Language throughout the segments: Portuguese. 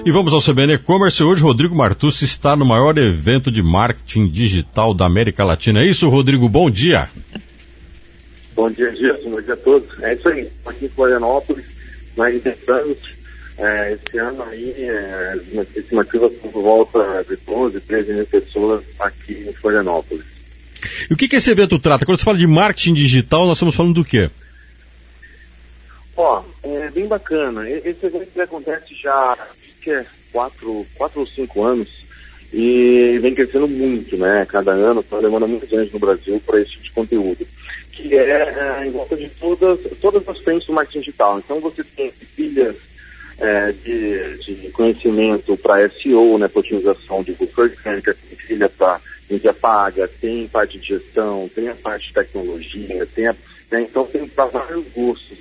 E vamos ao CBN E-Commerce. Hoje, Rodrigo Martucci está no maior evento de marketing digital da América Latina. É isso, Rodrigo? Bom dia. Bom dia, Gerson. Bom dia a todos. É isso aí. Aqui em Florianópolis, nós inventamos esse ano aí, as estimativas por volta de 12, 13 mil pessoas aqui em Florianópolis. E o que esse evento trata? Quando você fala de marketing digital, nós estamos falando do quê? É bem bacana. Esse evento acontece já há 4 ou 5 anos e vem crescendo muito, né? Cada ano está demanda muito grande no Brasil para esse tipo de conteúdo, que é em volta de todas as frentes do marketing digital. Então você tem pilhas de conhecimento para SEO, né, para otimização de busca orgânica, tem pilha para mídia paga, tem parte de gestão, tem a parte de tecnologia, então tem para vários gostos.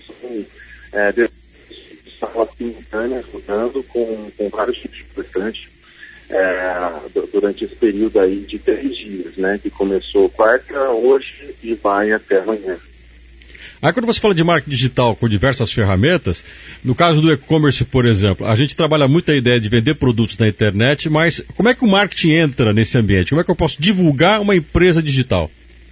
Salas simultâneas rodando com vários tipos de palestrantes durante esse período aí de 3 dias, né, que começou quarta, hoje e vai até amanhã. Aí quando você fala de marketing digital com diversas ferramentas, no caso do e-commerce, por exemplo, a gente trabalha muito a ideia de vender produtos na internet, mas como é que o marketing entra nesse ambiente? Como é que eu posso divulgar uma empresa digital?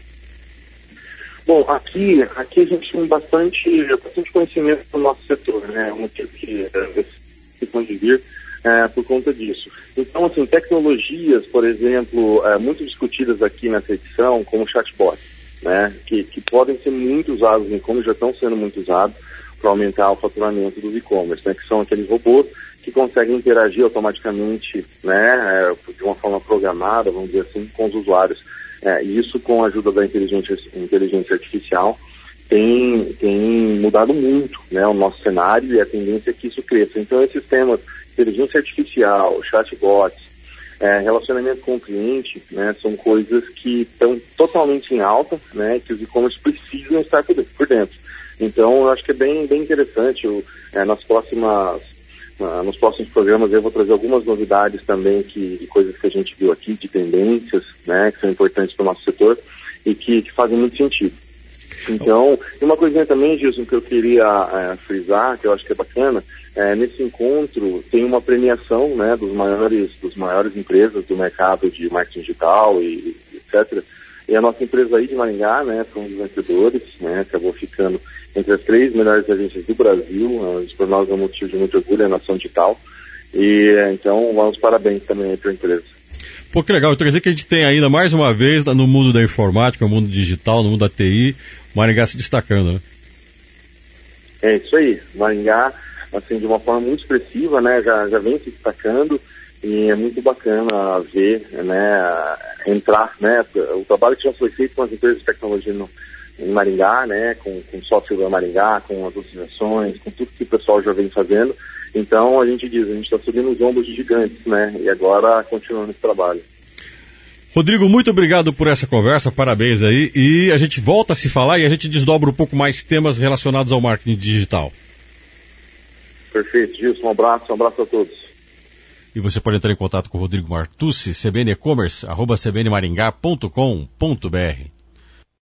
Bom, aqui a gente tem bastante conhecimento do nosso setor, né? Um motivo que pode vir por conta disso. Então, assim, tecnologias, por exemplo, muito discutidas aqui nessa edição, como chatbot, né? Que podem ser muito usados em e-commerce, já estão sendo muito usados para aumentar o faturamento dos e-commerce, né? Que são aqueles robôs que conseguem interagir automaticamente, né? De uma forma programada, vamos dizer assim, com os usuários. Isso, com a ajuda da inteligência artificial, tem mudado muito, né, o nosso cenário, e a tendência é que isso cresça. Então, esses temas, inteligência artificial, chatbots, relacionamento com o cliente, né, são coisas que estão totalmente em alta, né, que os e-commerce precisam estar por dentro. Então, eu acho que é bem interessante. Nos próximos programas eu vou trazer algumas novidades também de coisas que a gente viu aqui, de tendências, né, que são importantes para o nosso setor e que fazem muito sentido. Então, e uma coisinha também, Gilson, que eu queria frisar, que eu acho que é bacana, nesse encontro tem uma premiação, né, dos maiores empresas do mercado de marketing digital e etc. E a nossa empresa aí de Maringá, né, foi um dos vencedores, né, acabou ficando entre as 3 melhores agências do Brasil. Isso para nós é um motivo de muito orgulho, é a nação digital. E então, vamos parabéns também para a empresa. Pô, que legal. Eu quero dizer que a gente tem ainda mais uma vez no mundo da informática, no mundo digital, no mundo da TI, Maringá se destacando, né? É isso aí. Maringá, assim, de uma forma muito expressiva, né, já vem se destacando, e é muito bacana ver, né, entrar, né, o trabalho que já foi feito com as empresas de tecnologia em Maringá, né, com o software da Maringá, com as associações, com tudo que o pessoal já vem fazendo. Então, a gente está subindo os ombros de gigantes, né, e agora continuando esse trabalho. Rodrigo, muito obrigado por essa conversa, parabéns aí, e a gente volta a se falar e a gente desdobra um pouco mais temas relacionados ao marketing digital. Perfeito, Gilson, um abraço a todos. E você pode entrar em contato com o Rodrigo Martucci, cbn-e-commerce, @cbnmaringá.com.br.